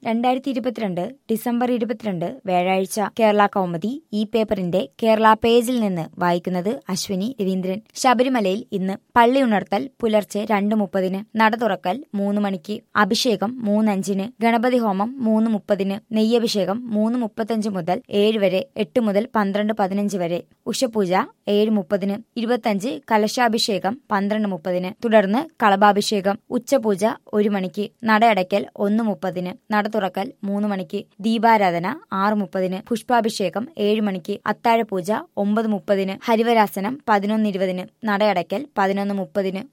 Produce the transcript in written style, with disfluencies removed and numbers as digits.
2022 December 22 വ്യാഴാഴ്ച കേരള കൗമുദി ഈ പേപ്പറിന്റെ കേരള പേജിൽ നിന്ന് വായിക്കുന്നത് അശ്വിനി രവീന്ദ്രൻ. ശബരിമലയിൽ ഇന്ന് പള്ളി ഉണർത്തൽ പുലർച്ചെ 2:30, നട തുറക്കൽ 3 മണിക്ക്, അഭിഷേകം 3:05, ഗണപതി ഹോമം 3:30, നെയ്യഭിഷേകം 3:35 മുതൽ 7 വരെ, 8 മുതൽ 12:15 വരെ, ഉഷപൂജ 7:30, 25 കലശാഭിഷേകം 12:30, തുടർന്ന് കളഭാഭിഷേകം, ഉച്ചപൂജ 1 മണിക്ക്, നടയടയ്ക്കൽ 1:30, നട തുറക്കൽ 3 മണിക്ക്, ദീപാരാധന 6:30, പുഷ്പാഭിഷേകം 7 മണിക്ക്, അത്താഴപൂജ 9:30, ഹരിവരാസനം 11:20, നടയടയ്ക്കൽ 11:30.